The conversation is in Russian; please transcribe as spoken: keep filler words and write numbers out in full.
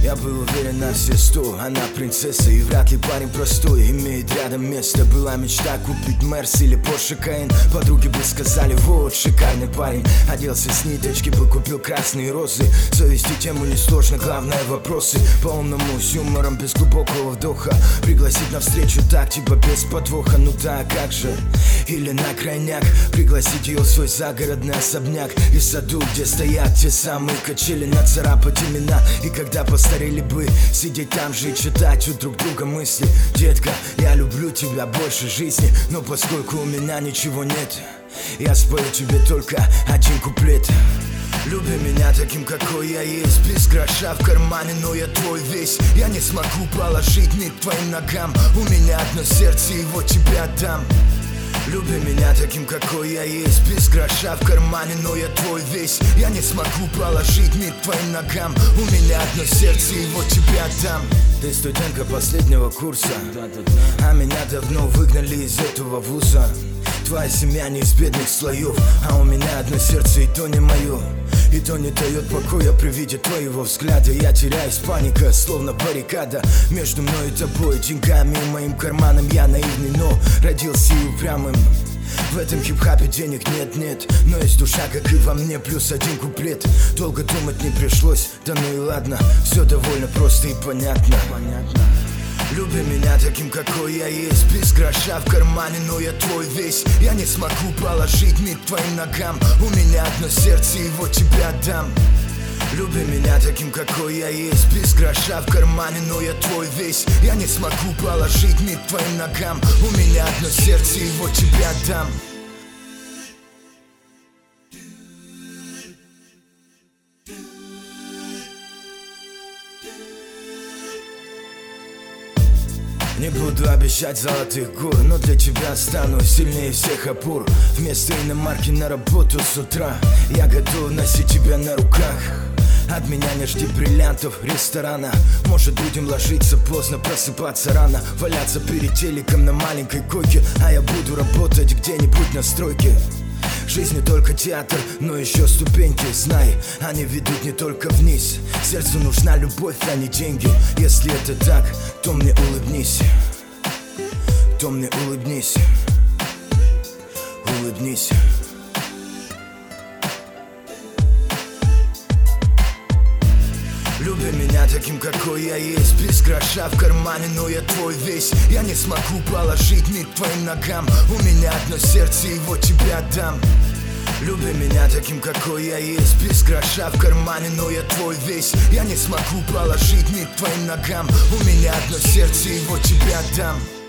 Я был уверен на все сто, она принцесса и вряд ли парень простой. Имеет рядом место, была мечта купить Мерс или Порше Каен. Подруги бы сказали, вот шикарный парень. Оделся с ниточки, бы купил красные розы. Завести тему несложно, главное вопросы. По-умному, с юмором, без глубокого вдоха. Пригласить на встречу так, типа без подвоха. Ну да, как же, или на крайняк. Пригласить ее в свой загородный особняк. И в саду, где стоят те самые качели, нацарапать имена. И когда постарели бы, сидеть там же и читать у друг друга мысли. Детка, я люблю тебя больше жизни, но поскольку у меня ничего нет, я спою тебе только один куплет. Люби меня таким, какой я есть, без гроша в кармане, но я твой весь. Я не смогу положить ни к твоим ногам, у меня одно сердце, его тебе отдам. Люби меня таким, какой я есть, без гроша в кармане, но я твой весь. Я не смогу положить ни к твоим ногам, у меня одно сердце, его тебе отдам. Ты студентка последнего курса, а меня давно выгнали из этого вуза. Твоя семья не из бедных слоев, а у меня одно сердце, и то не мое. И то не дает покоя при виде твоего взгляда. Я теряюсь, паника, словно баррикада между мной и тобой, деньгами и моим карманом. Я наивный, но родился и упрямым. В этом хип-хапе денег нет-нет, но есть душа, как и во мне, плюс один куплет. Долго думать не пришлось, да ну и ладно, все довольно просто и понятно. Люби меня таким, какой я есть, без гроша в кармане, но я твой весь. Я не смогу положить ни к твоим ногам, у меня одно сердце, его тебе отдам. Люби меня таким, какой я есть, без гроша в кармане, но я твой весь. Я не смогу положить ни к твоим ногам, у меня одно сердце, его тебе отдам. Не буду обещать золотых гор, но для тебя стану сильнее всех опор. Вместо иномарки на работу с утра я готов носить тебя на руках. От меня не жди бриллиантов ресторана. Может, будем ложиться поздно, просыпаться рано, валяться перед телеком на маленькой койке, а я буду работать где-нибудь на стройке. Жизнь не только театр, но еще ступеньки. Знай, они ведут не только вниз. Сердцу нужна любовь, а не деньги. Если это так, то мне улыбнись. То мне улыбнись. Улыбнись. Люби меня таким, какой я есть, без гроша в кармане, но я твой весь. Я не смогу положить ни к твоим ногам, у меня одно сердце, его тебе отдам. Люби меня таким, какой я есть, без гроша в кармане, но я твой весь. Я не смогу положить ни к твоим ногам, у меня одно сердце, его тебе отдам.